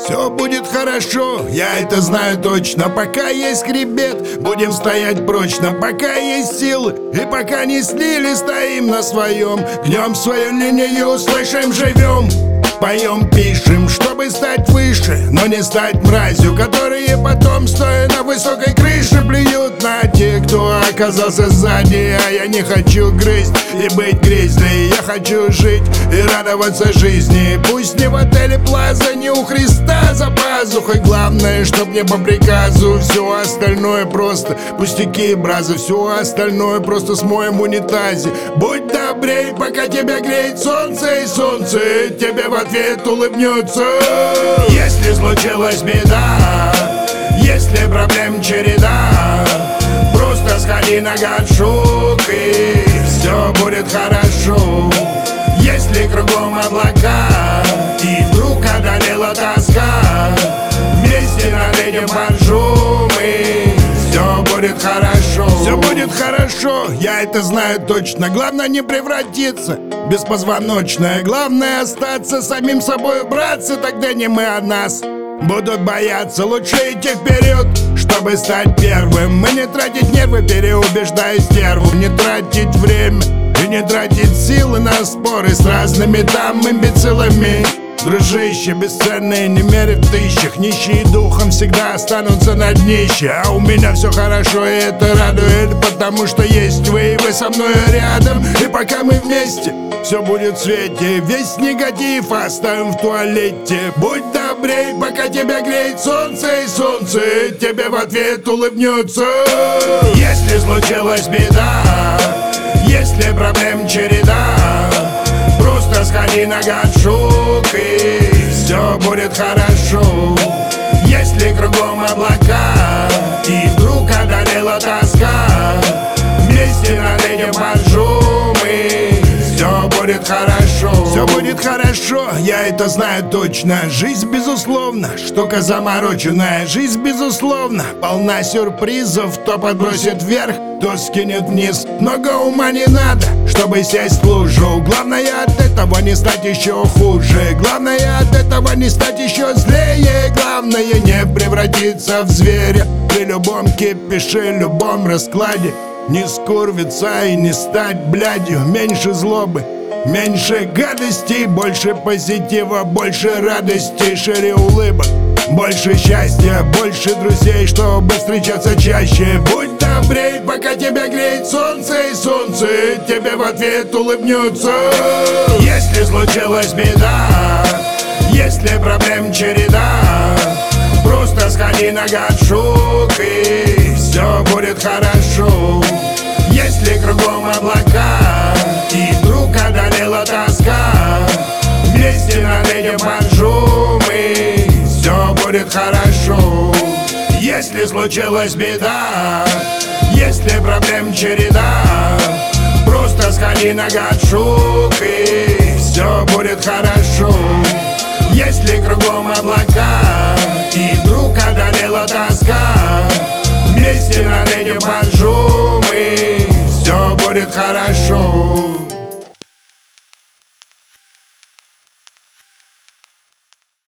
Все будет хорошо, я это знаю точно. Пока есть хребет, будем стоять прочно. Пока есть силы, и пока не слили, стоим на своем. Гнем свою линию, слышим, живем. Поем, пишем, чтобы стать выше, но не стать мразью, которые потом, стоя на высокой крыше, плюют на тех, кто оказался сзади. А я не хочу грызть и быть грязной. Я хочу жить и радоваться жизни. Пусть не в отеле Плаза, не у Христа за пазухой. Главное, чтоб не по приказу. Все остальное просто пустяки, бразы. Все остальное просто смоем в унитазе. Будь добрей, пока тебя греет солнце, и солнце тебе в ответ улыбнется. Если случилась беда, если проблем череда, просто сходи на гаджук, и все будет хорошо. Если кругом облака, и вдруг одолела тоска, вместе над этим поржем, и все будет хорошо. Все будет хорошо, я это знаю точно. Главное не превратиться в беспозвоночное. Главное остаться самим собой, братцы, тогда не мы, а нас будут бояться. Лучше идти вперед, чтобы стать первым. Мы не тратить нервы, переубеждая стерву. Не тратить время и не тратить силы на споры с разными там имбецилами. Дружище, бесценные не мерят в тысячах. Нищие духом всегда останутся на днище. А у меня все хорошо, и это радует, потому что есть вы, и вы со мной рядом. И пока мы вместе, все будет в свете. Весь негатив оставим в туалете. Будь добрей, пока тебя греет солнце, и солнце тебе в ответ улыбнется. Если случилась беда, если проблем череда, просто сходи на гаджук, и все будет хорошо. Если кругом облака, и вдруг одолела тоска, вместе над этим поржем, и все будет хорошо. Все будет хорошо, я это знаю точно. Жизнь, безусловно, штука замороченная. Жизнь, безусловно, полна сюрпризов. То подбросит вверх, то скинет вниз. Много ума не надо, чтобы сесть в лужу. Главное от этого не стать еще хуже. Главное от этого не стать еще злее. Главное не превратиться в зверя. При любом кипише, любом раскладе не скурвиться и не стать блядью. Меньше злобы, меньше гадостей, больше позитива, больше радости, шире улыбок, больше счастья, больше друзей, чтобы встречаться чаще. Будь добрей, пока тебя греет солнце, и солнце тебе в ответ улыбнется. Если случилась беда, если проблем череда, просто сходи на гаджук, и все будет хорошо. Если кругом облака, и вдруг одолела тоска, вместе над этим поржем, и все будет хорошо. Если случилась беда, если проблем череда, просто сходи на гаджук, и все будет хорошо. Если кругом облака, и вдруг одолела тоска, вместе над этим поржем, и все будет хорошо.